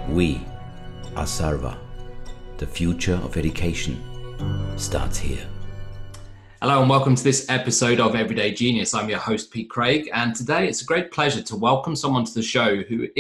We are Sarva. The future of education starts here. Hello and welcome to this episode of Everyday Genius. I'm your host, Pete Craig, and today it's a great pleasure to welcome someone to the show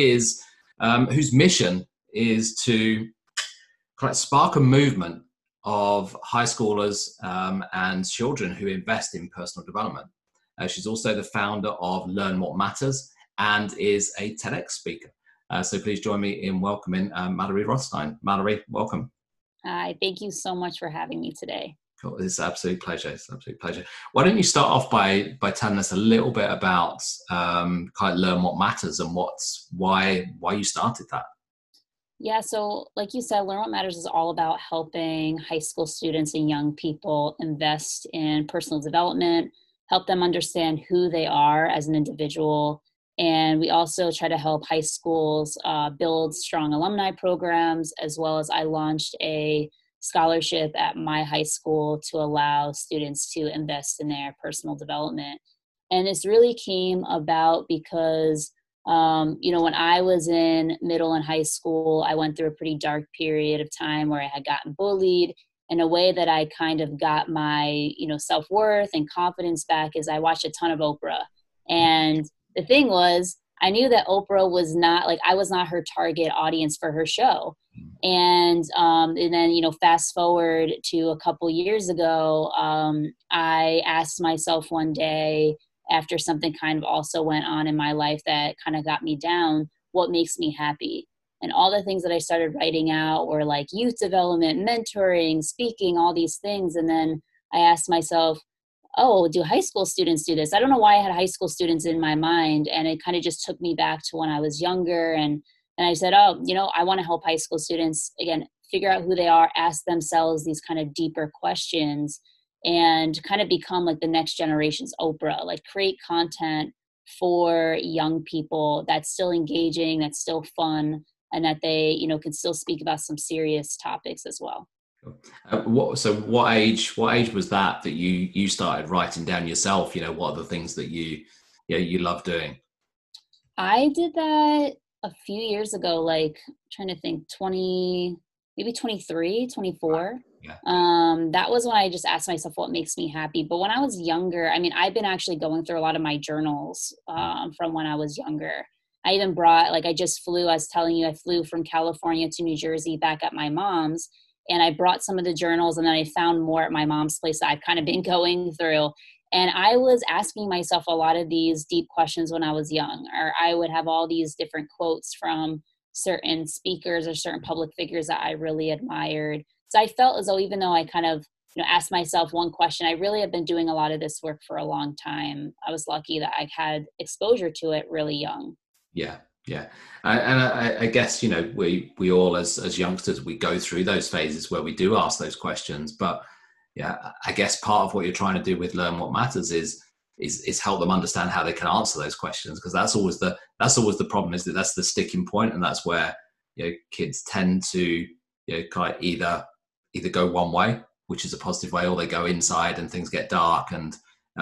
whose mission is to spark a movement of high schoolers and children who invest in personal development. She's also the founder of Learn What Matters and is a TEDx speaker. So please join me in welcoming Mallory Rothstein. Mallory, welcome. Hi, thank you so much for having me today. Cool. It's an absolute pleasure. It's an absolute pleasure. Why don't you start off by telling us a little bit about Learn What Matters and why you started that? Yeah, so like you said, Learn What Matters is all about helping high school students and young people invest in personal development, help them understand who they are as an individual. And we also try to help high schools build strong alumni programs, as well as I launched a scholarship at my high school to allow students to invest in their personal development. And this really came about because, when I was in middle and high school, I went through a pretty dark period of time where I had gotten bullied. And a way that I kind of got my, self-worth and confidence back is I watched a ton of Oprah. And the thing was, I knew that Oprah was not, I was not her target audience for her show. And then, fast forward to a couple years ago, I asked myself one day, after something kind of also went on in my life that kind of got me down, what makes me happy? And all the things that I started writing out were like youth development, mentoring, speaking, all these things. And then I asked myself, oh, do high school students do this? I don't know why I had high school students in my mind. And it kind of just took me back to when I was younger. And I said, I want to help high school students, again, figure out who they are, ask themselves these kind of deeper questions, and kind of become like the next generation's Oprah, like create content for young people that's still engaging, that's still fun, and that they, can still speak about some serious topics as well. What age was that you started writing down yourself? What are the things that you love doing? I did that a few years ago, trying to think, 23, 24. Yeah. That was when I just asked myself what makes me happy. But when I was younger, I've been actually going through a lot of my journals from when I was younger. I even brought, I was telling you, I flew from California to New Jersey back at my mom's. And I brought some of the journals, and then I found more at my mom's place that I've kind of been going through. And I was asking myself a lot of these deep questions when I was young, or I would have all these different quotes from certain speakers or certain public figures that I really admired. So I felt as though, even though I kind of, asked myself one question, I really have been doing a lot of this work for a long time. I was lucky that I had exposure to it really young. Yeah. Yeah. And I guess, we all as youngsters, we go through those phases where we do ask those questions. But yeah, I guess part of what you're trying to do with Learn What Matters is help them understand how they can answer those questions. Because that's always the problem, is that that's the sticking point. And that's where, kids tend to, kind of either go one way, which is a positive way, or they go inside and things get dark and,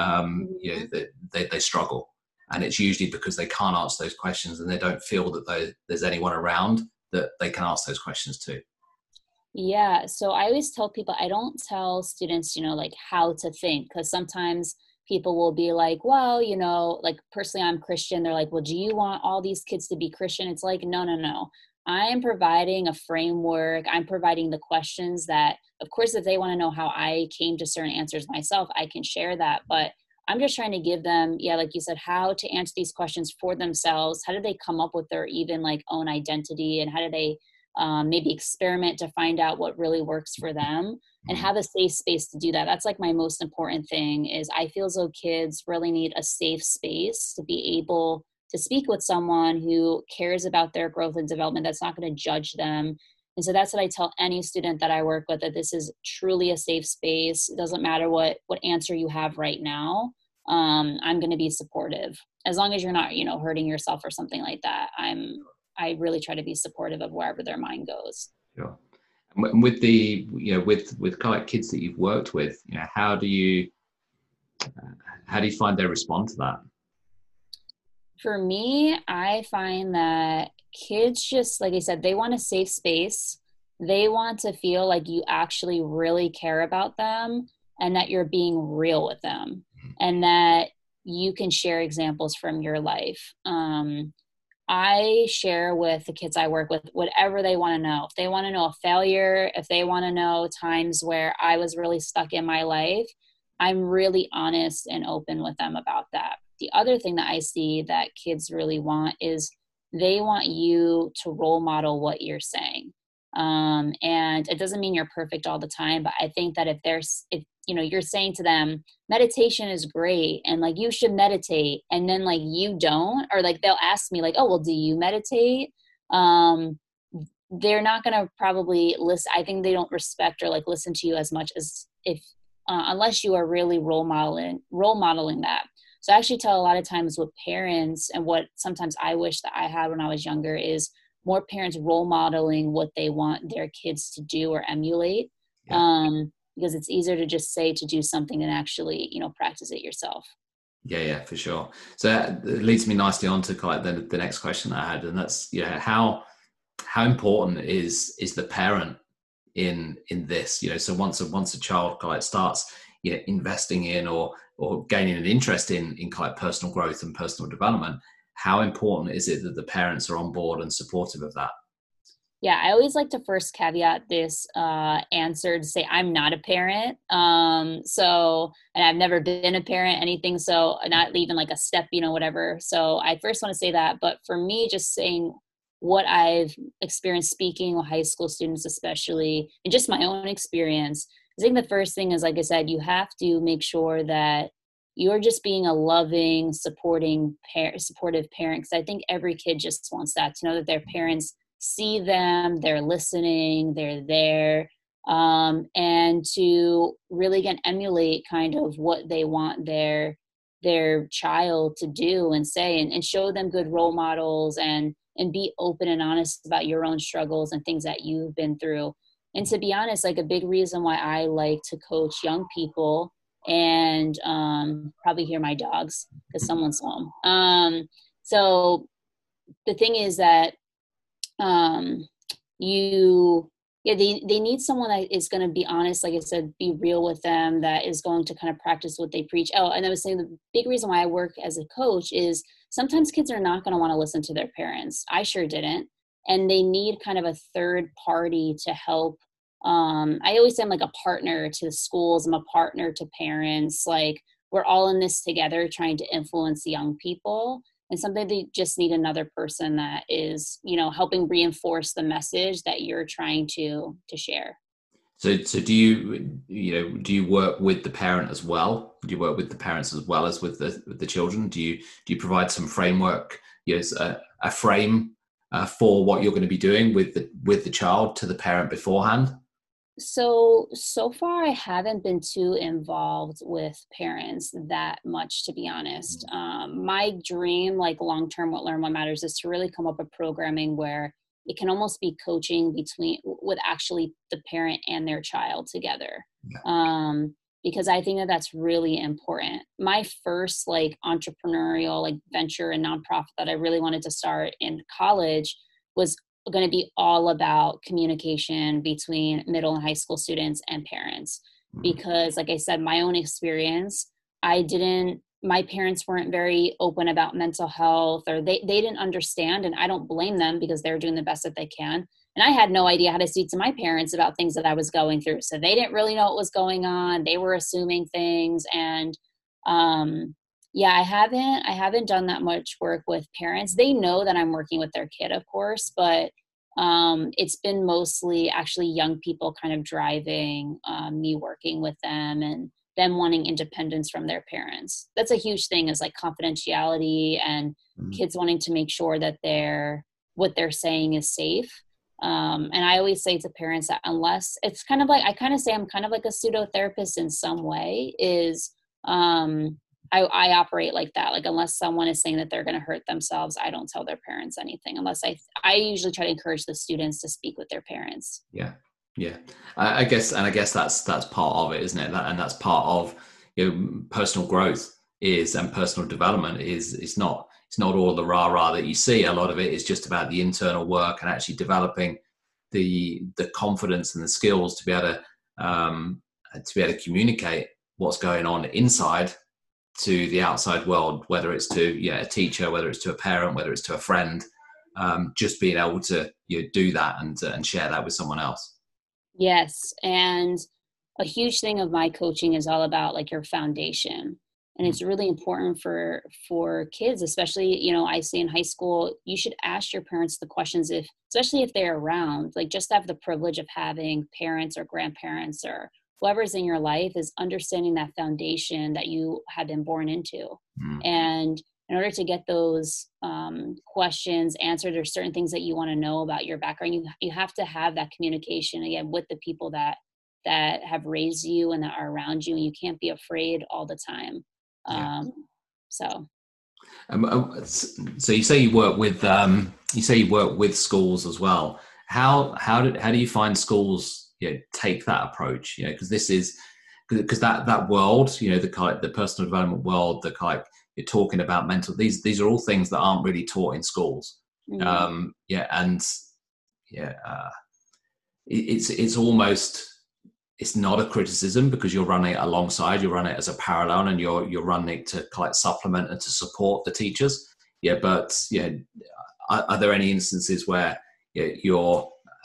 they struggle. And it's usually because they can't answer those questions and they don't feel that there's anyone around that they can ask those questions to. Yeah. So I always tell people, I don't tell students, how to think, because sometimes people will be like, well, personally, I'm Christian. They're like, well, do you want all these kids to be Christian? It's like, no. I am providing a framework. I'm providing the questions that, of course, if they want to know how I came to certain answers myself, I can share that. But I'm just trying to give them, like you said, how to answer these questions for themselves. How do they come up with their even own identity, and how do they maybe experiment to find out what really works for them, and have a safe space to do that. That's my most important thing. Is I feel as though kids really need a safe space to be able to speak with someone who cares about their growth and development, that's not going to judge them. And so that's what I tell any student that I work with, that this is truly a safe space. It doesn't matter what answer you have right now. I'm going to be supportive, as long as you're not, hurting yourself or something like that. I really try to be supportive of wherever their mind goes. Sure. And with the, with kind of kids that you've worked with, how do you find they respond to that? For me, I find that kids just, like I said, they want a safe space. They want to feel like you actually really care about them and that you're being real with them and that you can share examples from your life. I share with the kids I work with whatever they want to know. If they want to know a failure, if they want to know times where I was really stuck in my life, I'm really honest and open with them about that. The other thing that I see that kids really want is they want you to role model what you're saying. And it doesn't mean you're perfect all the time, but I think that if you're saying to them, meditation is great and like you should meditate, and then like you don't, or like they'll ask me like, oh, well, do you meditate? They're not going to probably listen. I think they don't respect or like listen to you as much as if unless you are really role modeling that. So I actually tell a lot of times with parents, and what sometimes I wish that I had when I was younger, is more parents role modeling what they want their kids to do or emulate. Yeah. Because it's easier to just say to do something than actually, practice it yourself. Yeah, for sure. So it leads me nicely on to kind of the next question I had, and that's how important is the parent in this? So once a child kind of starts investing in or gaining an interest in kind of personal growth and personal development, how important is it that the parents are on board and supportive of that? Yeah, I always like to first caveat this answer to say I'm not a parent. And I've never been a parent, anything. So not even like a step, whatever. So I first want to say that. But for me, just saying what I've experienced speaking with high school students, especially, and just my own experience, I think the first thing is, like I said, you have to make sure that you're just being a loving, supportive parent. Because I think every kid just wants that, to know that their parents see them, they're listening, they're there, and to really, again, emulate kind of what they want their child to do and say, and show them good role models, and be open and honest about your own struggles and things that you've been through. And to be honest, like a big reason why I like to coach young people, and probably hear my dogs because someone's home. So the thing is that they need someone that is going to be honest, like I said, be real with them, that is going to kind of practice what they preach. Oh, and I was saying the big reason why I work as a coach is sometimes kids are not going to want to listen to their parents. I sure didn't. And they need kind of a third party to help. I always say I'm like a partner to the schools. I'm a partner to parents. Like we're all in this together trying to influence young people. And sometimes they just need another person that is, helping reinforce the message that you're trying to share. So do you work with the parent as well? Do you work with the parents as well as with the children? Do you provide some framework, a frame for what you're going to be doing with the child to the parent beforehand? So far, I haven't been too involved with parents that much, to be honest. My dream, like long-term, what Learn What Matters, is to really come up with programming where it can almost be coaching with actually the parent and their child together. Yeah. Because I think that that's really important. My first like entrepreneurial like venture and nonprofit that I really wanted to start in college was going to be all about communication between middle and high school students and parents. Because like I said, my own experience, my parents weren't very open about mental health, or they didn't understand, and I don't blame them because they're doing the best that they can. And I had no idea how to speak to my parents about things that I was going through. So they didn't really know what was going on. They were assuming things. And I haven't done that much work with parents. They know that I'm working with their kid, of course, but it's been mostly actually young people kind of driving me working with them, and them wanting independence from their parents. That's a huge thing, is like confidentiality, and kids wanting to make sure that what they're saying is safe. And I always say to parents that unless it's kind of like, I kind of say I'm kind of like a pseudo therapist in some way, is I operate like that. Like unless someone is saying that they're going to hurt themselves, I don't tell their parents anything, unless I usually try to encourage the students to speak with their parents. Yeah. I guess that's part of it, isn't it? And that's part of personal growth and personal development is it's not all the rah-rah that you see. A lot of it is just about the internal work and actually developing the confidence and the skills to be able to communicate what's going on inside to the outside world, whether it's to a teacher, whether it's to a parent, whether it's to a friend. Just being able to do that and share that with someone else. Yes, and a huge thing of my coaching is all about like your foundation. And it's really important for kids, especially, I say in high school, you should ask your parents the questions, especially if they're around, like just have the privilege of having parents or grandparents or whoever's in your life, is understanding that foundation that you have been born into. And in order to get those questions answered, there's certain things that you want to know about your background. You have to have that communication again with the people that have raised you and that are around you, and you can't be afraid all the time. So you say you work with schools as well. How do you find schools take that approach? Because that world, the personal development world, you're talking about mental. These are all things that aren't really taught in schools. It's almost. It's not a criticism because you're running it alongside, you're running it as a parallel, and you're running it to supplement and to support the teachers. But are there any instances where you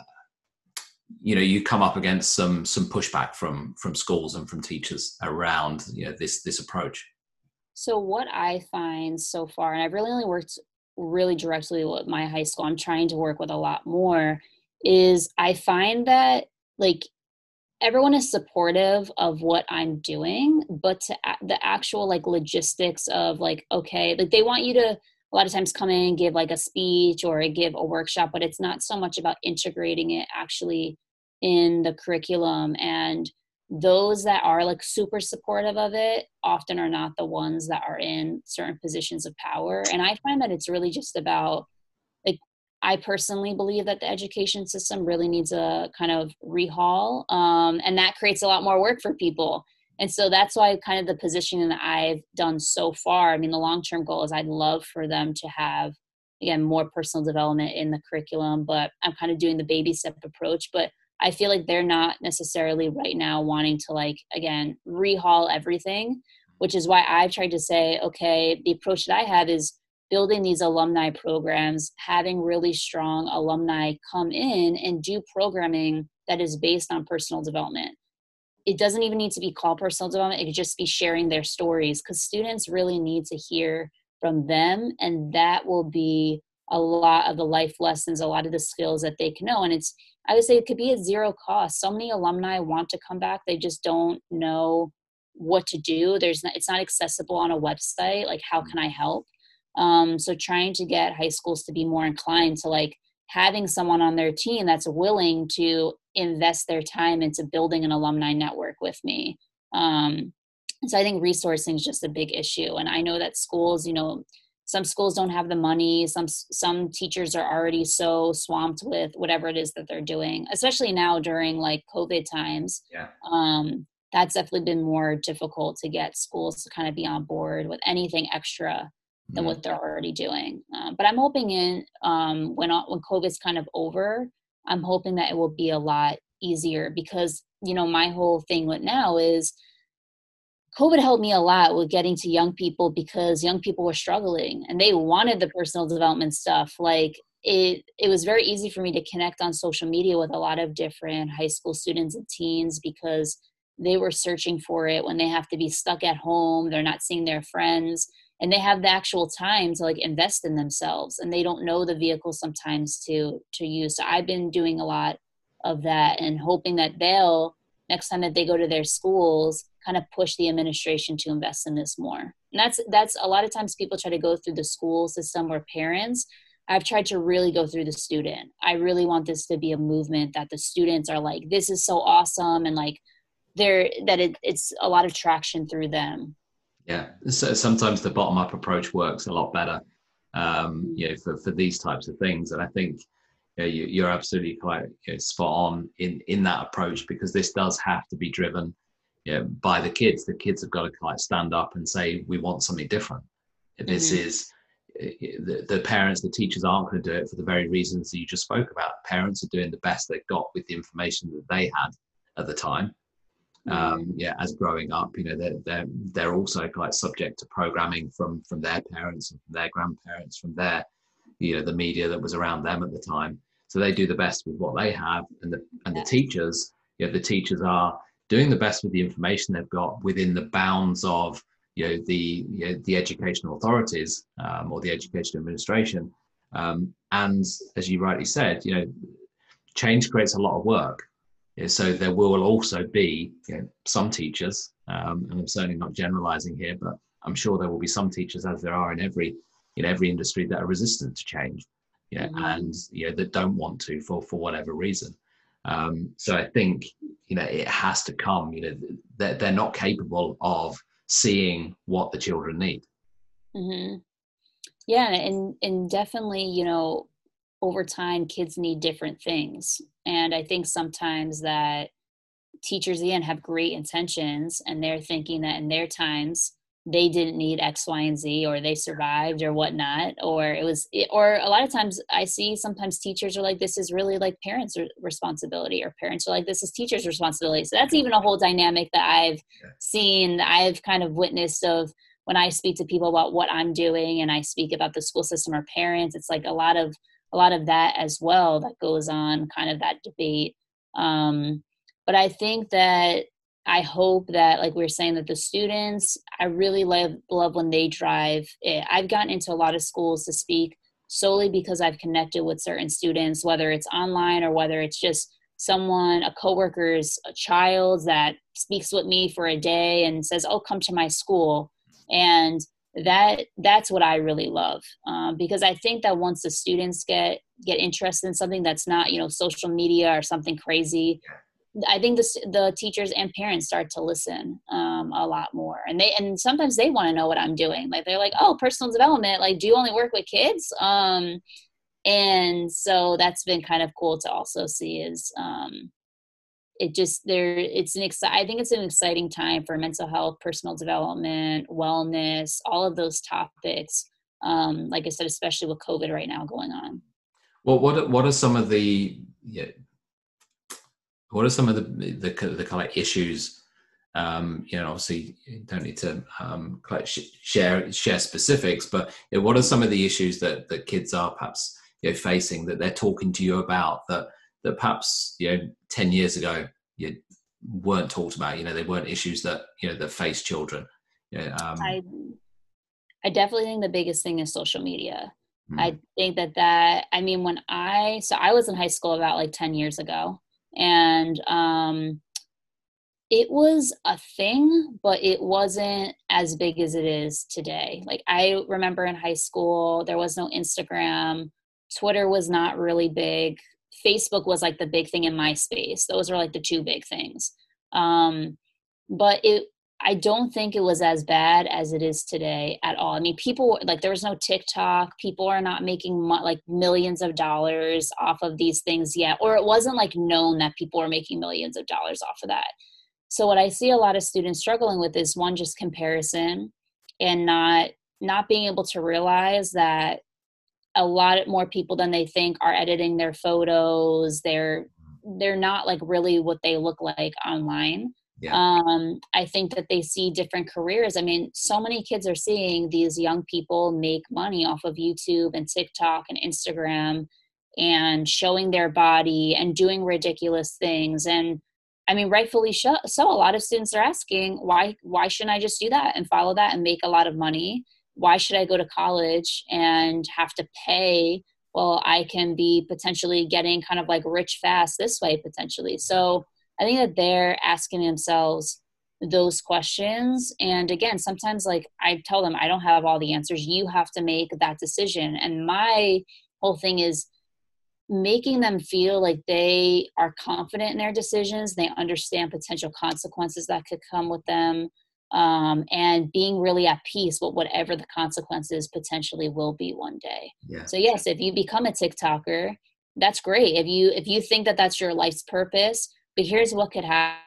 come up against some pushback from schools and from teachers around this approach? So what I find so far, and I've really only worked really directly with my high school, I'm trying to work with a lot more, is I find that like everyone is supportive of what I'm doing, but to the actual like logistics of like, okay, like they want you to a lot of times come in and give like a speech or give a workshop, but it's not so much about integrating it actually in the curriculum. And those that are like super supportive of it often are not the ones that are in certain positions of power. And I find that it's really just about like, I personally believe that the education system really needs a kind of rehaul, and that creates a lot more work for people. And so that's why kind of the positioning that I've done so far, I mean, the long-term goal is I'd love for them to have, again, more personal development in the curriculum, but I'm kind of doing the baby step approach. But I feel like they're not necessarily right now wanting to like, again, rehaul everything, which is why I've tried to say, okay, the approach that I have is building these alumni programs, having really strong alumni come in and do programming that is based on personal development. It doesn't even need to be called personal development. It could just be sharing their stories, because students really need to hear from them. And that will be a lot of the life lessons, a lot of the skills that they can know. And I would say it could be at zero cost. So many alumni want to come back. They just don't know what to do. It's not accessible on a website. Like, how can I help? So trying to get high schools to be more inclined to like having someone on their team that's willing to invest their time into building an alumni network with me. So I think resourcing is just a big issue. And I know that schools, some schools don't have the money. Some teachers are already so swamped with whatever it is that they're doing, especially now during like COVID times. Yeah. That's definitely been more difficult to get schools to kind of be on board with anything extra than what they're already doing. But I'm hoping when COVID's kind of over, I'm hoping that it will be a lot easier, because, my whole thing with now is COVID helped me a lot with getting to young people, because young people were struggling and they wanted the personal development stuff. Like it was very easy for me to connect on social media with a lot of different high school students and teens, because they were searching for it when they have to be stuck at home. They're not seeing their friends, and they have the actual time to like invest in themselves, and they don't know the vehicle sometimes to use. So I've been doing a lot of that and hoping that they'll, next time that they go to their schools, kind of push the administration to invest in this more. And that's a lot of times people try to go through the school system or parents. I've tried to really go through the student. I really want this to be a movement that the students are like, this is so awesome. And like it's a lot of traction through them. Yeah, so sometimes the bottom-up approach works a lot better, for these types of things. And I think you're absolutely quite spot on in that approach, because this does have to be driven by the kids. The kids have got to stand up and say, we want something different. This is, the parents, the teachers aren't going to do it for the very reasons that you just spoke about. Parents are doing the best they've got with the information that they had at the time. As growing up, they're also like subject to programming from their parents and from their grandparents, from their, the media that was around them at the time. So they do the best with what they have, and the teachers, the teachers are doing the best with the information they've got within the bounds of the educational authorities, or the education administration. And as you rightly said, change creates a lot of work. So there will also be some teachers, and I'm certainly not generalizing here, but I'm sure there will be some teachers, as there are in every industry, that are resistant to change, and that don't want to for whatever reason. So I think it has to come. They're not capable of seeing what the children need. Mm-hmm. Yeah, and definitely, over time, kids need different things. And I think sometimes that teachers, again, have great intentions, and they're thinking that in their times, they didn't need X, Y, and Z, or they survived or whatnot, or or a lot of times I see sometimes teachers are like, this is really like parents' responsibility, or parents are like, this is teachers' responsibility. So that's even a whole dynamic that I've seen, I've kind of witnessed of when I speak to people about what I'm doing and I speak about the school system or parents. It's like a lot of that as well that goes on, kind of that debate. But I think that I hope that, like we were saying, that the students, I really love when they drive it. I've gotten into a lot of schools to speak solely because I've connected with certain students, whether it's online or whether it's just someone, a coworker's a child that speaks with me for a day and says, oh, come to my school. And that's what I really love, because I think that once the students get interested in something that's not, social media or something crazy, I think the teachers and parents start to listen a lot more, and sometimes they want to know what I'm doing. Like they're like, oh, personal development, like, do you only work with kids? And so that's been kind of cool to also see is I think it's an exciting time for mental health, personal development, wellness, all of those topics. Like I said, especially with COVID right now going on. Well, what are some of the the kind of issues? Obviously you don't need to share specifics, but what are some of the issues that kids are perhaps facing, that they're talking to you about, that perhaps 10 years ago you weren't talked about? They weren't issues that that face children. I definitely think the biggest thing is social media. I think that I mean, I was in high school about like 10 years ago, and it was a thing, but it wasn't as big as it is today. Like I remember in high school, there was no Instagram, Twitter was not really big, Facebook was like the big thing, in MySpace. Those are like the two big things. But I don't think it was as bad as it is today at all. I mean, people, like, there was no TikTok. People are not making like millions of dollars off of these things yet, or it wasn't like known that people were making millions of dollars off of that. So what I see a lot of students struggling with is, one, just comparison, and not being able to realize that a lot more people than they think are editing their photos. They're not like really what they look like online. Yeah. I think that they see different careers. I mean, so many kids are seeing these young people make money off of YouTube and TikTok and Instagram, and showing their body and doing ridiculous things. And I mean, rightfully so, a lot of students are asking, why shouldn't I just do that and follow that and make a lot of money? Why should I go to college and have to pay? Well, I can be potentially getting kind of like rich fast this way potentially. So I think that they're asking themselves those questions. And again, sometimes, like, I tell them, I don't have all the answers. You have to make that decision. And my whole thing is making them feel like they are confident in their decisions. They understand potential consequences that could come with them. And being really at peace with whatever the consequences potentially will be one day. Yeah. So yes, if you become a TikToker, that's great. If you think that that's your life's purpose, but here's what could happen.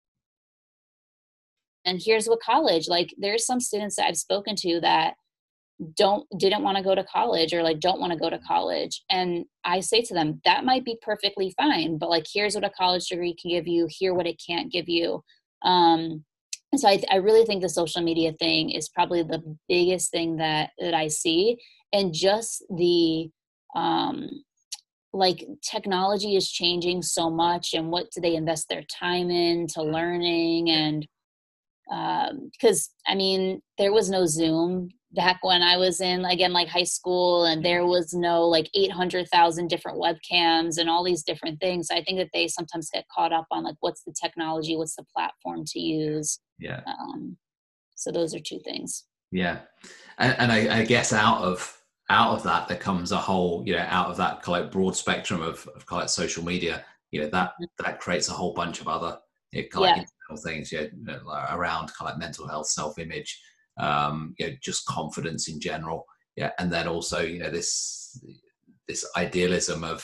And here's what college, like, there's some students that I've spoken to that didn't want to go to college, or like don't want to go to college. And I say to them, that might be perfectly fine, but like, here's what a college degree can give you, here what it can't give you. And so I really think the social media thing is probably the biggest thing that I see. And just the, like, technology is changing so much, and what do they invest their time in to learning? And because I mean, there was no Zoom back when I was in, again, like high school, and there was no like 800,000 different webcams and all these different things. I think that they sometimes get caught up on like, what's the technology, what's the platform to use. Yeah. So those are two things. Yeah. And I guess out of that, there comes a whole, out of that kind of broad spectrum of kind of social media, that creates a whole bunch of other kind of things, around kind of like mental health, self-image, just confidence in general. Yeah. And then also, this idealism of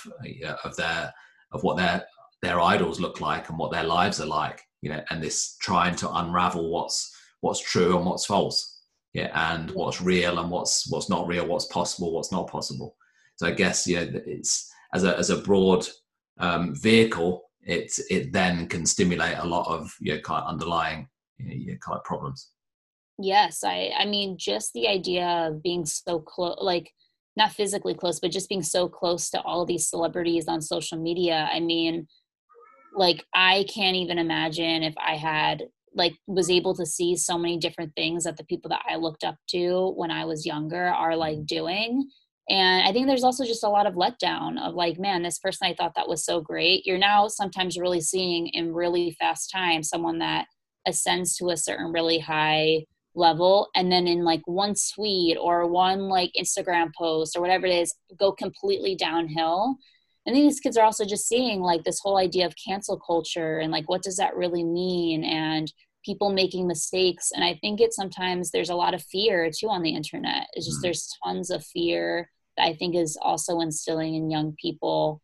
what their idols look like and what their lives are like, and this trying to unravel what's true and what's false. Yeah, and what's real and what's not real, what's possible, what's not possible. So I guess it's as a broad vehicle, it then can stimulate a lot of kind of underlying kind of problems. Yes, I mean, just the idea of being so close, like not physically close, but just being so close to all these celebrities on social media. I mean, like, I can't even imagine if I had was able to see so many different things that the people that I looked up to when I was younger are like doing. And I think there's also just a lot of letdown of like, man, this person I thought that was so great. You're now sometimes really seeing in really fast time someone that ascends to a certain really high level, and then in like one tweet or one like Instagram post or whatever it is, go completely downhill. And these kids are also just seeing like this whole idea of cancel culture and like, what does that really mean? And people making mistakes. And I think sometimes there's a lot of fear too on the internet. It's just, there's tons of fear that I think is also instilling in young people,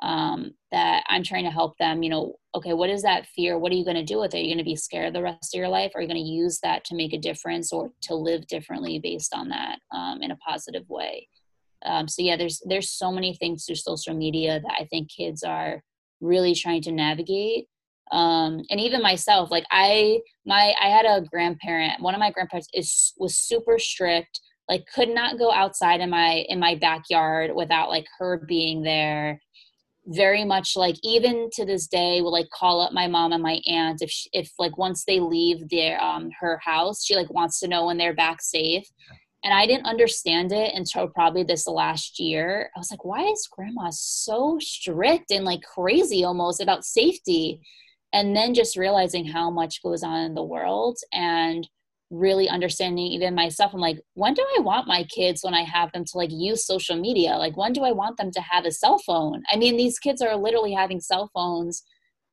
that I'm trying to help them, okay, what is that fear? What are you going to do with it? Are you going to be scared the rest of your life? Or are you going to use that to make a difference or to live differently based on that, in a positive way? So yeah, there's so many things through social media that I think kids are really trying to navigate. And even myself, like I had a grandparent, one of my grandparents was super strict, like could not go outside in my backyard without like her being there. Very much like, even to this day, will like call up my mom and my aunt if like once they leave their her house, she like wants to know when they're back safe. And I didn't understand it until probably this last year. I was like, why is grandma so strict and like crazy almost about safety? And then just realizing how much goes on in the world and really understanding even myself. I'm like, when do I want my kids, when I have them, to like use social media? Like, when do I want them to have a cell phone? I mean, these kids are literally having cell phones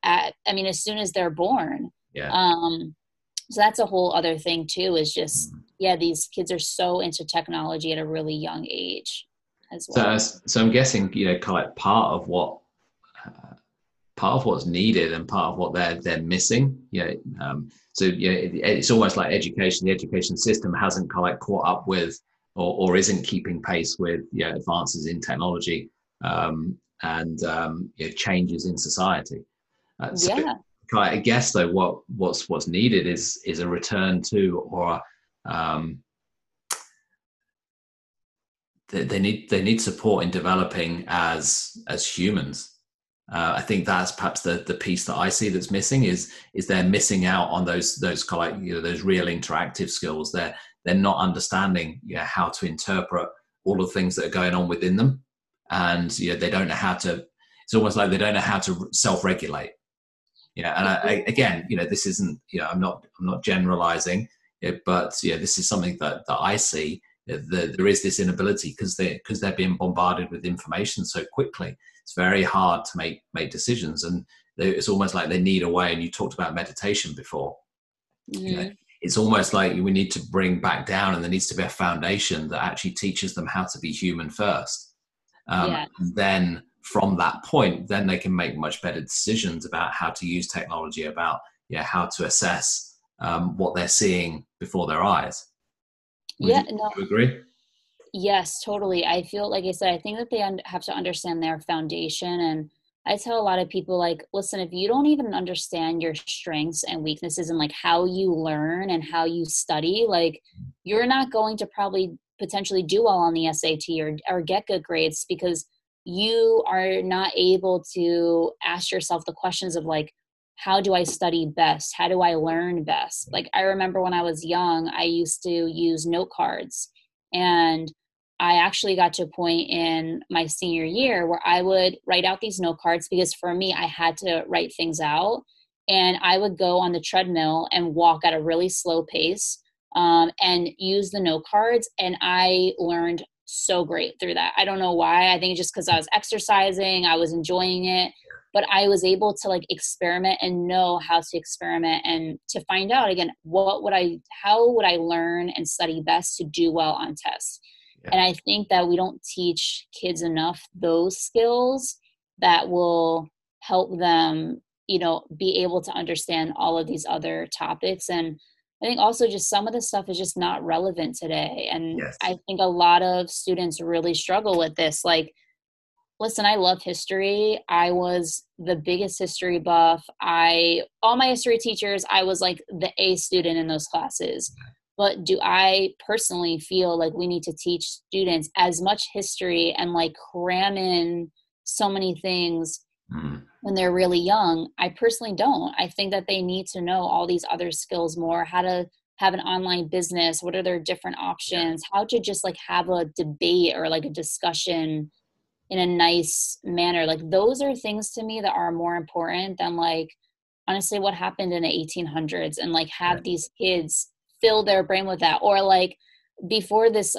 as soon as they're born. Yeah. So that's a whole other thing too, is just, these kids are so into technology at a really young age as well. So I'm guessing, kind of part of what's needed and part of what they're missing. It's almost like education. The education system hasn't kind of like caught up with, or isn't keeping pace with, advances in technology, and changes in society. I guess though, what's needed is a return to, or they need support in developing as humans. I think that's perhaps the piece that I see that's missing is they're missing out on those kind of like, those real interactive skills. They're not understanding how to interpret all the things that are going on within them, and they don't know how to. It's almost like they don't know how to self-regulate. And again, this isn't, I'm not generalizing, but this is something that I see. There is this inability because they're being bombarded with information so quickly. It's very hard to make decisions, and it's almost like they need a way. And you talked about meditation before. Mm-hmm. It's almost like we need to bring back down, and there needs to be a foundation that actually teaches them how to be human first. And then from that point, then they can make much better decisions about how to use technology, about how to assess what they're seeing before their eyes. Would you agree? Yes, totally. I feel like I said, I think that they have to understand their foundation. And I tell a lot of people, like, listen, if you don't even understand your strengths and weaknesses and like how you learn and how you study, like, you're not going to probably potentially do well on the SAT or get good grades because you are not able to ask yourself the questions of like, how do I study best? How do I learn best? Like, I remember when I was young, I used to use note cards. And I actually got to a point in my senior year where I would write out these note cards because for me, I had to write things out. And I would go on the treadmill and walk at a really slow pace and use the note cards. And I learned so great through that. I don't know why. I think just because I was exercising, I was enjoying it. But I was able to like experiment and know how to experiment and to find out again, how would I learn and study best to do well on tests? Yeah. And I think that we don't teach kids enough those skills that will help them, be able to understand all of these other topics. And I think also just some of the stuff is just not relevant today. And yes. I think a lot of students really struggle with this. Like, listen, I love history. I was the biggest history buff. All my history teachers, I was like the A student in those classes. But do I personally feel like we need to teach students as much history and like cram in so many things when they're really young? I personally don't. I think that they need to know all these other skills more, how to have an online business, what are their different options, how to just like have a debate or like a discussion in a nice manner. Like those are things to me that are more important than like, honestly, what happened in the 1800s and like have these kids fill their brain with that. Or like before this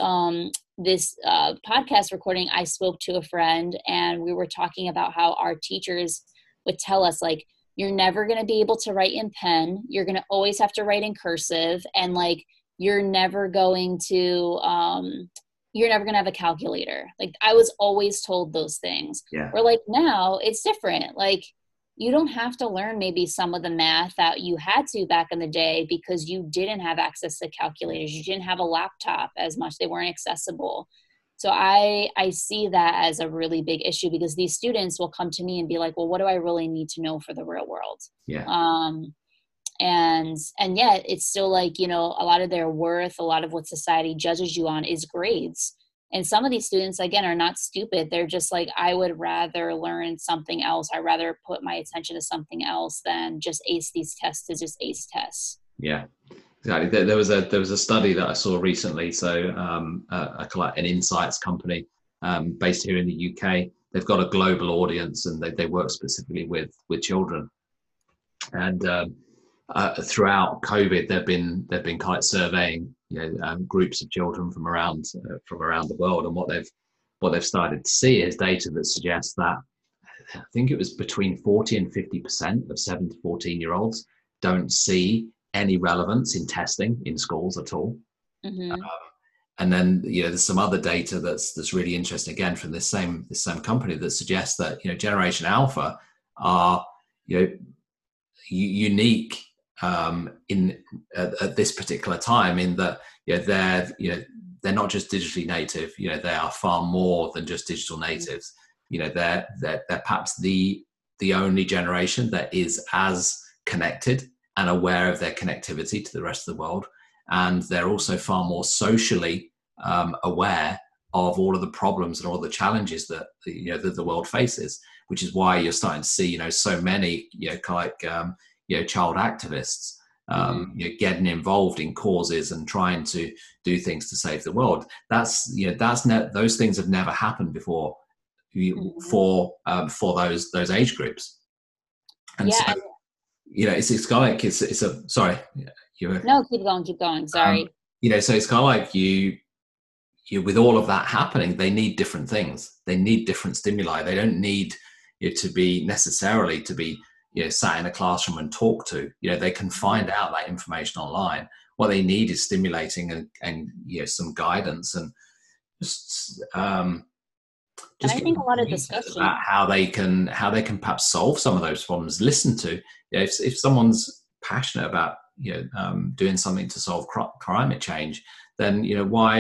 podcast recording, I spoke to a friend and we were talking about how our teachers would tell us like, you're never going to be able to write in pen. You're going to always have to write in cursive. And like, you're never going to have a calculator. Like I was always told those things. Yeah. Or like now it's different. Like you don't have to learn maybe some of the math that you had to back in the day because you didn't have access to calculators. You didn't have a laptop as much. They weren't accessible. So I see that as a really big issue because these students will come to me and be like, well, what do I really need to know for the real world? Yeah. And yet it's still like, a lot of their worth, a lot of what society judges you on is grades. And some of these students, again, are not stupid. They're just like, I would rather learn something else. I'd rather put my attention to something else than just ace these tests to just ace tests. Yeah, exactly. There was a study that I saw recently. So an insights company based here in the UK, they've got a global audience and they work specifically with children. And throughout COVID, they've been kind of surveying groups of children from around the world, and what they've started to see is data that suggests that I think it was between 40 and 50% of 7 to 14-year-olds don't see any relevance in testing in schools at all. Mm-hmm. And then there's some other data that's really interesting again from this same company that suggests that Generation Alpha are unique at this particular time in that they're not just digitally native. They are far more than just digital natives. They're perhaps the only generation that is as connected and aware of their connectivity to the rest of the world, and they're also far more socially aware of all of the problems and all the challenges that that the world faces, which is why you're starting to see so many child activists getting involved in causes and trying to do things to save the world. Those things have never happened before for those age groups. And so it's kind of like it's a sorry. No, keep going. Sorry. So it's kind of like you with all of that happening, they need different things. They need different stimuli. They don't need to be sat in a classroom and talk to. They can find out that information online. What they need is stimulating and some guidance and just and I think a lot of discussion about how they can perhaps solve some of those problems. Listen to if someone's passionate about doing something to solve climate change, then why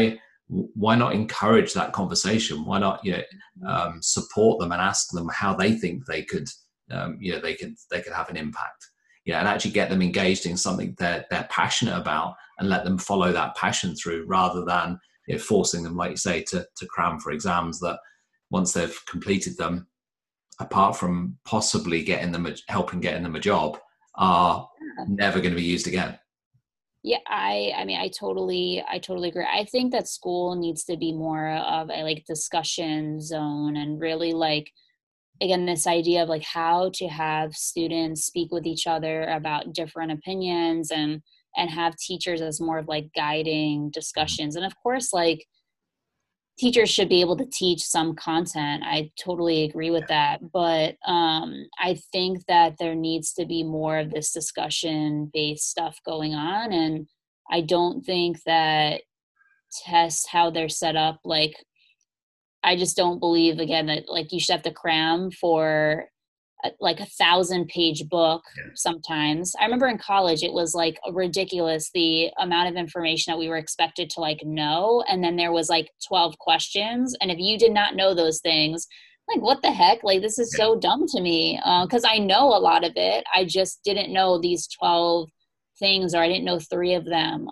why not encourage that conversation? Why not, support them and ask them how they think they could, they could have an impact, and actually get them engaged in something they're passionate about, and let them follow that passion through, rather than forcing them, like you say, to cram for exams that once they've completed them, apart from possibly helping getting them a job, are never going to be used again. Yeah, I mean, I totally agree. I think that school needs to be more of a like discussion zone, and really like, again, this idea of like how to have students speak with each other about different opinions, and have teachers as more of like guiding discussions. And of course, like, teachers should be able to teach some content. I totally agree with that. But I think that there needs to be more of this discussion based stuff going on. And I don't think that tests, how they're set up, like, I just don't believe, again, that like you should have to cram for like 1,000-page book. Sometimes I remember in college, it was like ridiculous, the amount of information that we were expected to like know. And then there was like 12 questions. And if you did not know those things, like, what the heck? Like, this is so dumb to me. 'Cause I know a lot of it. I just didn't know these 12 things, or I didn't know 3 of them.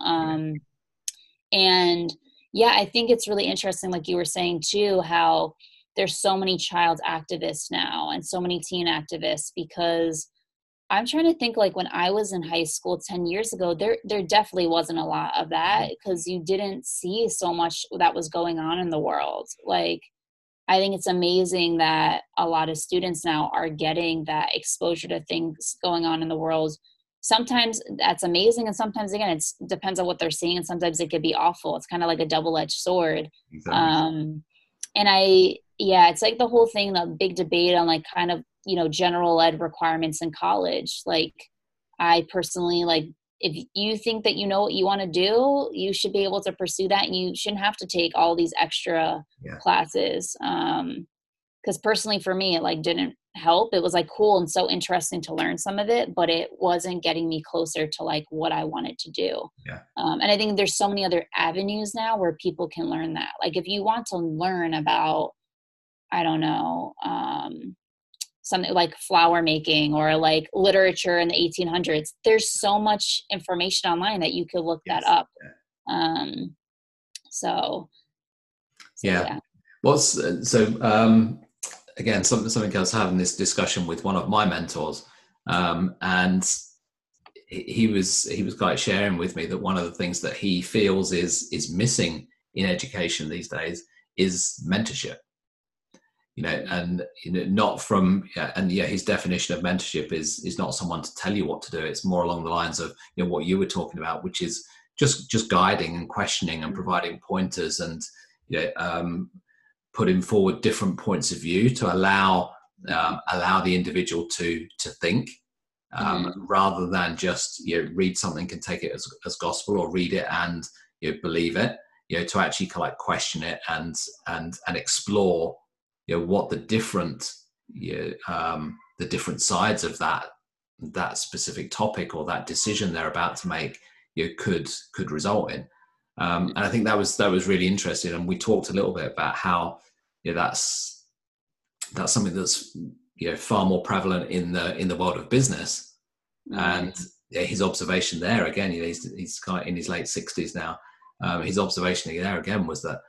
And yeah, I think it's really interesting, like you were saying too, how there's so many child activists now and so many teen activists, because I'm trying to think, like, when I was in high school 10 years ago, there definitely wasn't a lot of that, because you didn't see so much that was going on in the world. Like, I think it's amazing that a lot of students now are getting that exposure to things going on in the world. Sometimes that's amazing, and sometimes, again, it depends on what they're seeing, and sometimes it could be awful. It's kind of like a double-edged sword. Exactly. And it's like the whole thing, the big debate on like kind of, general ed requirements in college. Like, I personally, like, if you think that you know what you want to do, you should be able to pursue that, and you shouldn't have to take all these extra classes. Because personally for me, it like didn't help. It was like cool and so interesting to learn some of it, but it wasn't getting me closer to like what I wanted to do. And I think there's so many other avenues now where people can learn that. Like, if you want to learn about, I don't know, something like flower making, or like literature in the 1800s, there's so much information online that you could look that up. So yeah. Again, something else, having this discussion with one of my mentors, and he was quite sharing with me that one of the things that he feels is missing in education these days is mentorship. And not from his definition of mentorship is not someone to tell you what to do. It's more along the lines of what you were talking about, which is just guiding and questioning and providing pointers, and putting forward different points of view to allow the individual to think, rather than just read something and take it as gospel, or read it and believe it. To actually kind of like question it and explore what the different sides of that specific topic or that decision they're about to make could result in. And I think that was really interesting. And we talked a little bit about how that's something that's far more prevalent in the world of business. And his observation there again, he's kind of in his late 60s now. His observation there again was that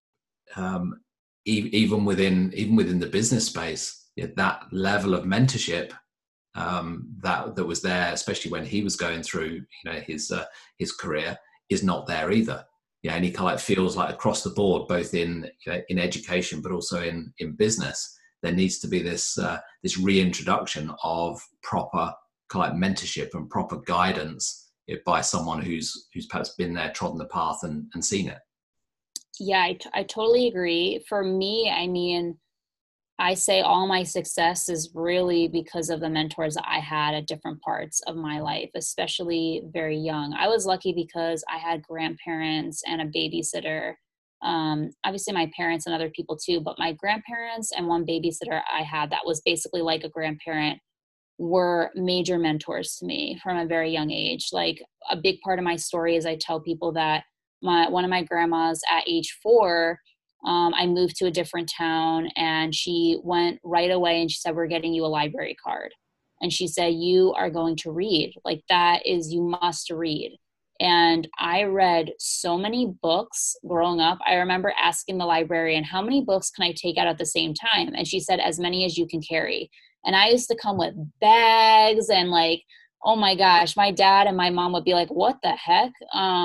even within the business space, that level of mentorship that was there, especially when he was going through his career, is not there either. And he kind of feels like across the board, both in education but also in business, there needs to be this reintroduction of proper kind of mentorship and proper guidance by someone who's perhaps been there, trodden the path, and seen it. Yeah, I totally agree. For me, I mean, I say all my success is really because of the mentors I had at different parts of my life, especially very young. I was lucky because I had grandparents and a babysitter. Obviously my parents and other people too, but my grandparents and one babysitter I had that was basically like a grandparent were major mentors to me from a very young age. Like, a big part of my story is I tell people that one of my grandmas at age 4, I moved to a different town, and she went right away and she said, we're getting you a library card. And she said, you are going to read. Like, that is, you must read. And I read so many books growing up. I remember asking the librarian, how many books can I take out at the same time? And she said, as many as you can carry. And I used to come with bags and like, oh my gosh, my dad and my mom would be like, what the heck?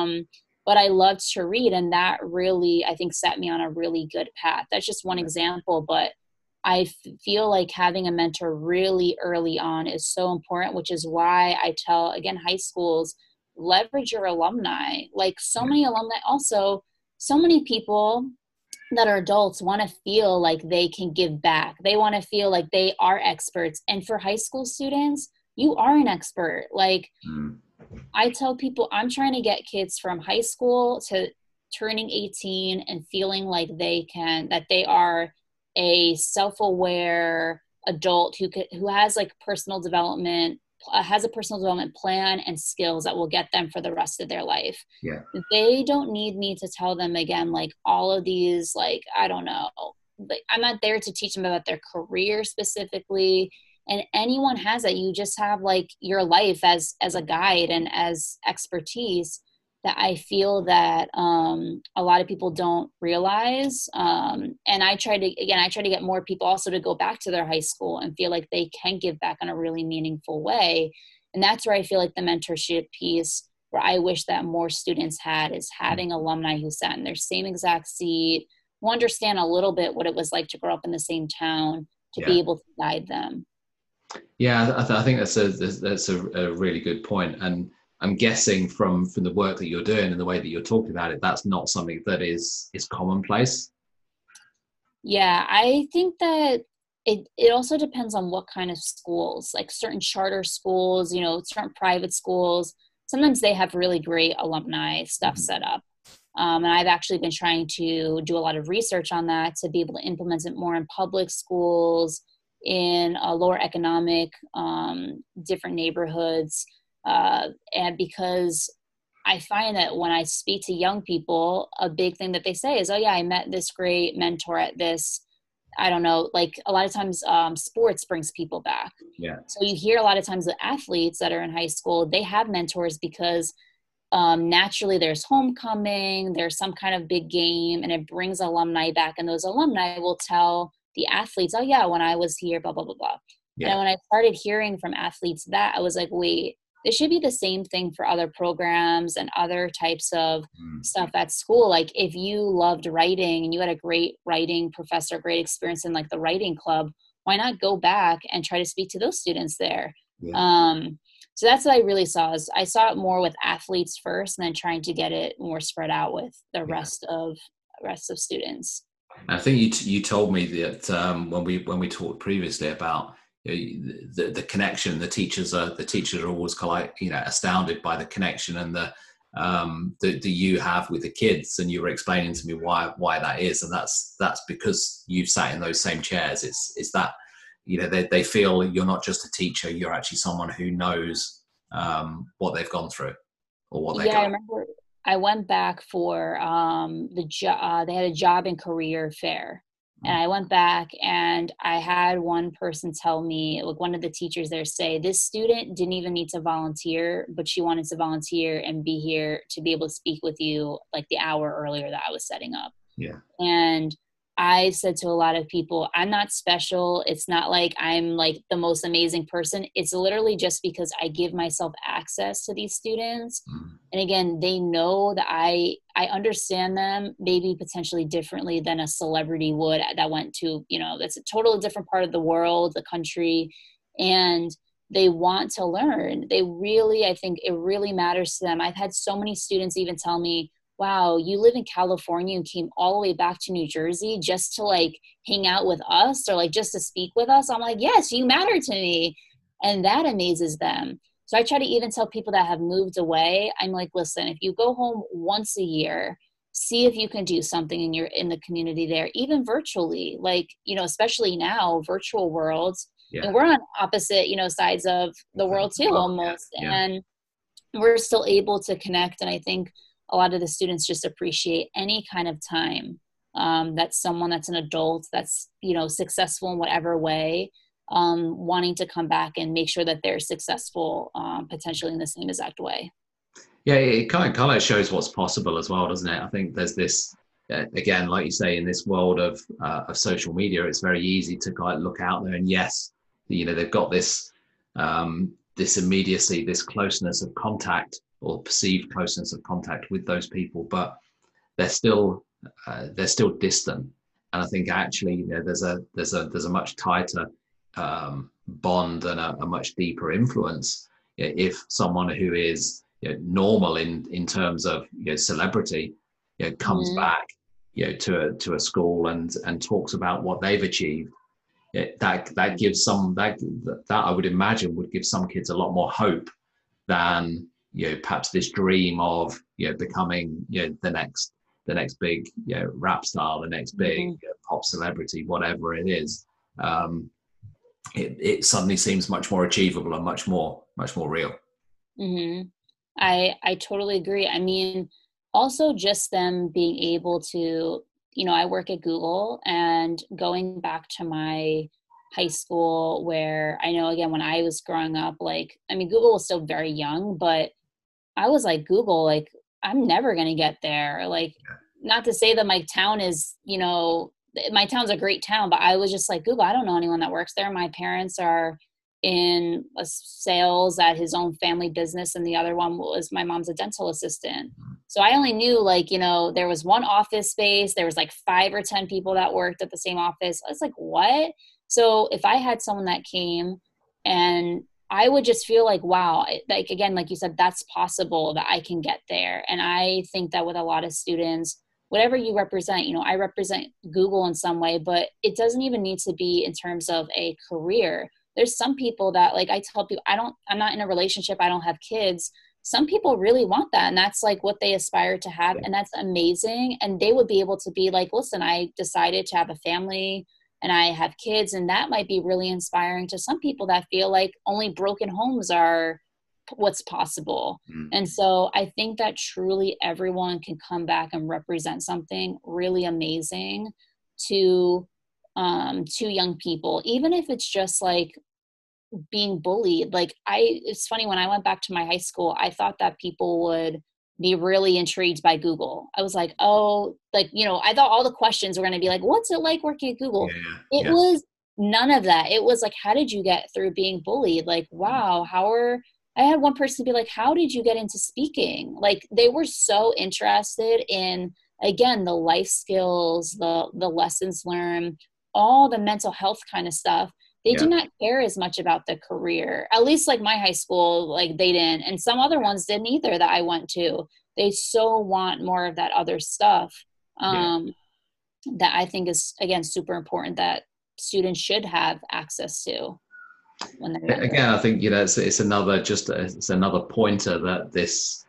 But I loved to read. And that really, I think, set me on a really good path. That's just one example, but I feel like having a mentor really early on is so important, which is why I tell, again, high schools, leverage your alumni. Like, so many alumni, also so many people that are adults want to feel like they can give back. They want to feel like they are experts. And for high school students, you are an expert. Like, I tell people, I'm trying to get kids from high school to turning 18 and feeling like that they are a self-aware adult who has like personal development, has a personal development plan and skills that will get them for the rest of their life. Yeah. They don't need me to tell them again, like, all of these, like, I don't know, like, I'm not there to teach them about their career specifically. And anyone has that. You just have like your life as a guide and as expertise that I feel that a lot of people don't realize. And I try to get more people also to go back to their high school and feel like they can give back in a really meaningful way. And that's where I feel like the mentorship piece, where I wish that more students had, is having alumni who sat in their same exact seat, who understand a little bit what it was like to grow up in the same town, to be able to guide them. Yeah, I think that's a really good point. And I'm guessing from the work that you're doing and the way that you're talking about it, that's not something that is commonplace. Yeah, I think that it also depends on what kind of schools, like certain charter schools, certain private schools. Sometimes they have really great alumni stuff set up. And I've actually been trying to do a lot of research on that to be able to implement it more in public schools, in lower economic, different neighborhoods. And because I find that when I speak to young people, a big thing that they say is, oh yeah, I met this great mentor at this, I don't know, like a lot of times sports brings people back. Yeah. So you hear a lot of times the athletes that are in high school, they have mentors because naturally there's homecoming, there's some kind of big game, and it brings alumni back. And those alumni will tell the athletes, oh yeah, when I was here, blah, blah, blah, blah. Yeah. And when I started hearing from athletes that, I was like, wait, this should be the same thing for other programs and other types of stuff at school. Like, if you loved writing and you had a great writing professor, great experience in like the writing club, why not go back and try to speak to those students there? Yeah. So that's what I really saw. Is I saw it more with athletes first, and then trying to get it more spread out with the rest of students. I think you told me that when we talked previously about the connection, the teachers are always quite astounded by the connection and the you have with the kids, and you were explaining to me why that is, and that's because you've sat in those same chairs. It's that they feel you're not just a teacher, you're actually someone who knows what they've gone through or what they got. I remember I went back for they had a job and career fair. And I went back and I had one person tell me, like one of the teachers there say, this student didn't even need to volunteer, but she wanted to volunteer and be here to be able to speak with you like the hour earlier that I was setting up. Yeah. And I said to a lot of people, I'm not special. It's not like I'm like the most amazing person. It's literally just because I give myself access to these students. And again, they know that I understand them maybe potentially differently than a celebrity would that went to, that's a totally different part of the world, the country. And they want to learn. I think it really matters to them. I've had so many students even tell me, wow, you live in California and came all the way back to New Jersey just to like hang out with us or like just to speak with us. I'm like, yes, you matter to me. And that amazes them. So I try to even tell people that have moved away, I'm like, listen, if you go home once a year, see if you can do something in the community there, even virtually, like, especially now, virtual worlds. Yeah. And we're on opposite, sides of the world too, almost. Yeah. And we're still able to connect. And I think a lot of the students just appreciate any kind of time that someone that's an adult that's, successful in whatever way, wanting to come back and make sure that they're successful, potentially in the same exact way. Yeah, it kind of shows what's possible as well, doesn't it? I think there's this, again, like you say, in this world of social media, it's very easy to kind of look out there and yes, they've got this this immediacy, this closeness of contact or perceived closeness of contact with those people, but they're still distant. And I think actually, there's a much tighter bond and a much deeper influence if someone who is normal in terms of celebrity comes back to a school and talks about what they've achieved. That gives that I would imagine would give some kids a lot more hope than perhaps this dream of becoming the next big rap star, the next big pop celebrity, whatever it is. It suddenly seems much more achievable and much more real. Mm-hmm. I totally agree. I mean, also just them being able to, I work at Google, and going back to my high school where I know, again, when I was growing up, Google was still very young, but I was like, Google, like, I'm never going to get there. Like, not to say that my town is, my town's a great town, but I was just like, Google, I don't know anyone that works there. My parents are in sales at his own family business, and the other one was my mom's a dental assistant. So I only knew there was one office space, there was 5 or 10 people that worked at the same office. I was like, what? So if I had someone that came, and I would just feel like, wow, again, like you said, that's possible that I can get there. And I think that with a lot of students, whatever you represent, I represent Google in some way, but it doesn't even need to be in terms of a career. There's some people that, I tell people, I'm not in a relationship, I don't have kids. Some people really want that, and that's what they aspire to have, and that's amazing. And they would be able to be like, listen, I decided to have a family and I have kids, and that might be really inspiring to some people that feel like only broken homes are what's possible. And so I think that truly everyone can come back and represent something really amazing to young people, even if it's just being bullied. It's funny, when I went back to my high school, I thought that people would be really intrigued by Google. I was like, I thought all the questions were going to be like, what's it like working at Google? It was none of that. It was how did you get through being bullied? Wow, I had one person be like, how did you get into speaking? They were so interested in, again, the life skills, the lessons learned, all the mental health kind of stuff. They do not care as much about the career. At least my high school, they didn't. And some other ones didn't either that I went to. They so want more of that other stuff that I think is, again, super important that students should have access to when they're younger. Again, I think, it's another pointer that this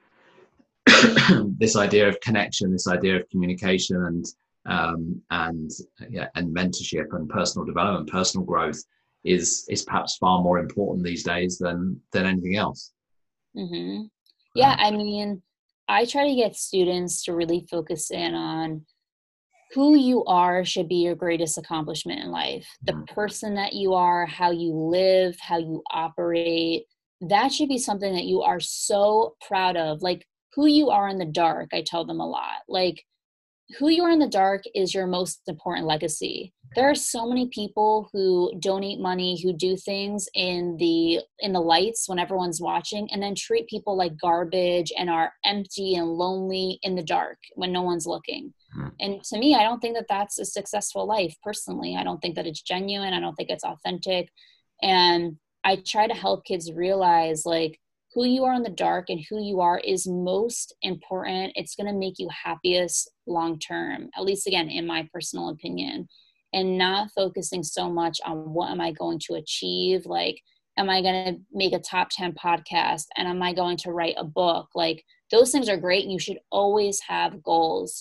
this idea of connection, this idea of communication and mentorship and personal development, personal growth is perhaps far more important these days than anything else. Mm-hmm. Yeah, I mean, I try to get students to really focus in on who you are should be your greatest accomplishment in life. The person that you are, how you live, how you operate, that should be something that you are so proud of. Who you are in the dark, I tell them a lot. Who you are in the dark is your most important legacy. There are so many people who donate money, who do things in the lights when everyone's watching, and then treat people like garbage and are empty and lonely in the dark when no one's looking. And to me, I don't think that that's a successful life. Personally, I don't think that it's genuine. I don't think it's authentic. And I try to help kids realize who you are in the dark and who you are is most important. It's going to make you happiest long term, at least, again, in my personal opinion, and not focusing so much on what am I going to achieve? Am I going to make a top 10 podcast? And am I going to write a book? Those things are great. You should always have goals,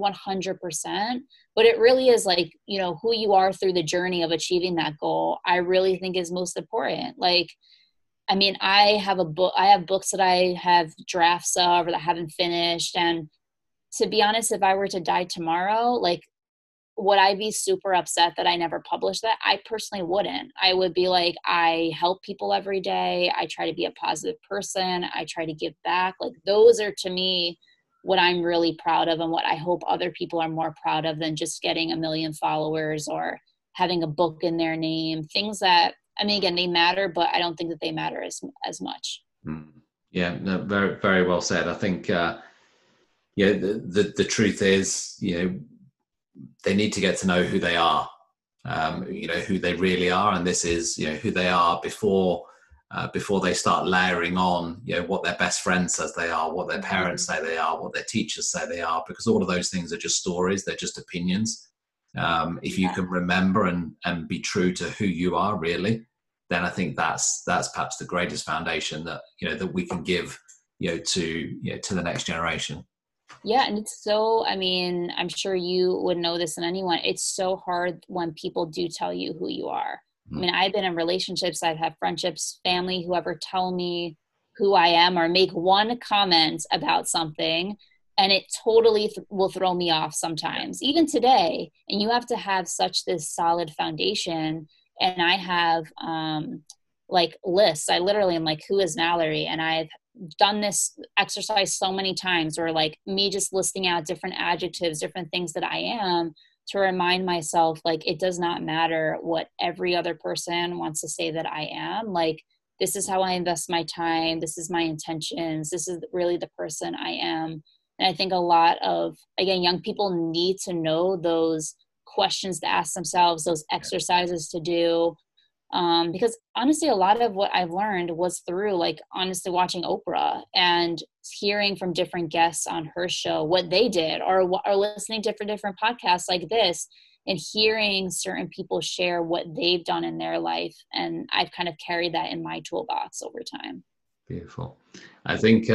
100%. But it really is who you are through the journey of achieving that goal, I really think is most important. I mean, I have books that I have drafts of or that I haven't finished. And to be honest, if I were to die tomorrow, like, would I be super upset that I never published that? I personally wouldn't. I would be like, I help people every day. I try to be a positive person. I try to give back. Like, those are, to me, what I'm really proud of, and what I hope other people are more proud of than just getting 1 million followers or having a book in their name. Things that, I mean, again, they matter, but I don't think that they matter as much. Yeah, no, very, very well said. I think, the truth is, they need to get to know who they are, who they really are. And this is, who they are before they start layering on, what their best friend says they are, what their parents say they are, what their teachers say they are, because all of those things are just stories. They're just opinions. If you can remember and be true to who you are really, then I think that's perhaps the greatest foundation that, that we can give, to the next generation. Yeah. And it's so, I mean, I'm sure you would know this in anyone. It's so hard when people do tell you who you are. I mean, I've been in relationships, I've had friendships, family, whoever tell me who I am or make one comment about something, and it totally will throw me off sometimes, even today. And you have to have such this solid foundation. And I have like lists. I literally am like, who is Mallory? And I've done this exercise so many times, or like me just listing out different adjectives, different things that I am, to remind myself, like, it does not matter what every other person wants to say that I am. Like, this is how I invest my time. This is my intentions. This is really the person I am. And I think a lot of, again, young people need to know those questions to ask themselves, those exercises to do. Because honestly, a lot of what I've learned was through, like, honestly watching Oprah and hearing from different guests on her show what they did, or listening to different podcasts like this, and hearing certain people share what they've done in their life. And I've kind of carried that in my toolbox over time. Beautiful. I think,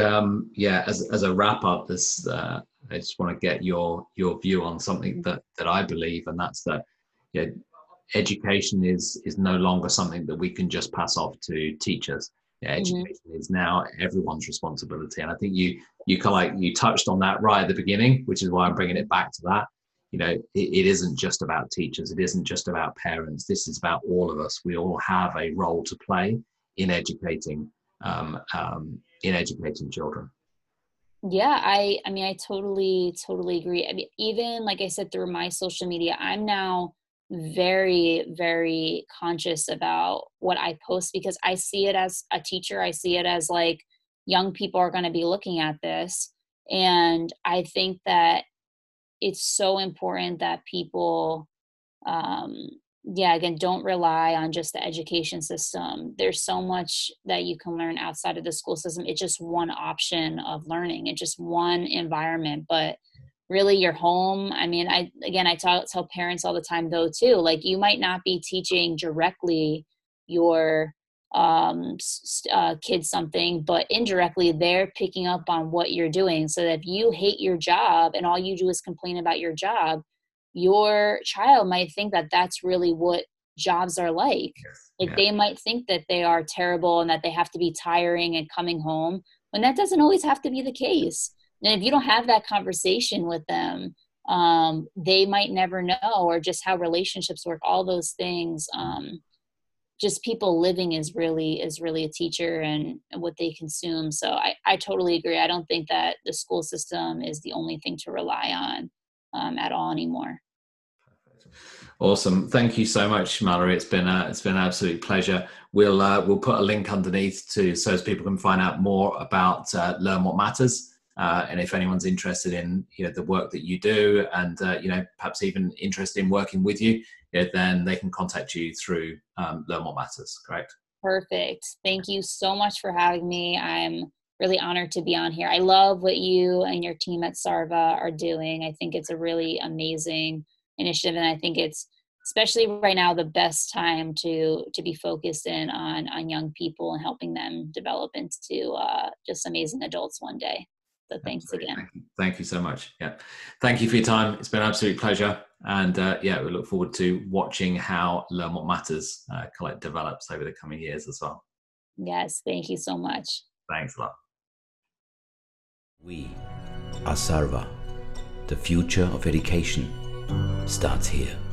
as a wrap up, this, I just want to get your view on something that I believe, and that's that, education is no longer something that we can just pass off to teachers. Education is now everyone's responsibility. And I think you touched on that right at the beginning, which is why I'm bringing it back to that. It isn't just about teachers. It isn't just about parents. This is about all of us. We all have a role to play in educating children. Yeah, I mean, I totally agree. I mean, even like I said, through my social media, I'm now very, very conscious about what I post, because I see it as a teacher. I see it as like, young people are going to be looking at this. And I think that it's so important that people, again, don't rely on just the education system. There's so much that you can learn outside of the school system. It's just one option of learning. It's just one environment, but really your home. I mean, I tell parents all the time though too, like, you might not be teaching directly your kids something, but indirectly they're picking up on what you're doing. So that if you hate your job and all you do is complain about your job, your child might think that that's really what jobs are like. They might think that they are terrible and that they have to be tiring and coming home, when that doesn't always have to be the case. And if you don't have that conversation with them, they might never know, or just how relationships work, all those things. Just people living is really a teacher, and what they consume. So I totally agree. I don't think that the school system is the only thing to rely on at all anymore. Awesome. Thank you so much, Mallory. It's been an absolute pleasure. We'll put a link underneath so as people can find out more about Learn What Matters. And if anyone's interested in the work that you do, and perhaps even interested in working with you, then they can contact you through Learn What Matters. Correct? Perfect. Thank you so much for having me. I'm really honored to be on here. I love what you and your team at Sarva are doing. I think it's a really amazing initiative, and I think it's, especially right now, the best time to be focused in on young people and helping them develop into just amazing adults one day. So thanks again. Thank you so much. Yeah. Thank you for your time. It's been an absolute pleasure. And we look forward to watching how Learn What Matters develops over the coming years as well. Yes, thank you so much. Thanks a lot. We are Sarva. The future of education starts here.